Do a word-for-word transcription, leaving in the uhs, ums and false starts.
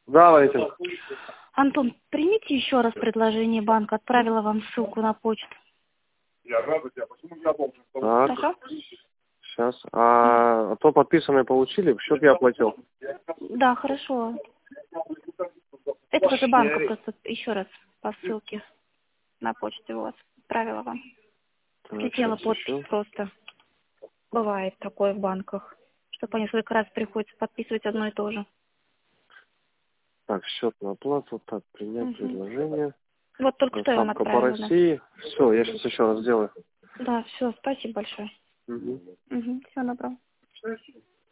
Давайте. Антон, примите еще раз предложение банка. Отправила вам ссылку на почту. Так, Хорошо? сейчас. А то подписанное получили, счет я оплатил. Да, хорошо. Этого же банка просто еще раз по ссылке на почту вот. Отправила вам. Так, Слетела щас подпись еще. просто. Бывает такое в банках. Что по несколько раз приходится подписывать одно и то же. Так, счет на оплату. Так, принять Угу. предложение. Вот только что я вам Доставка по отправила, да. России. Все, я сейчас еще раз сделаю. Да, все, спасибо большое. Угу. Угу, всего доброго.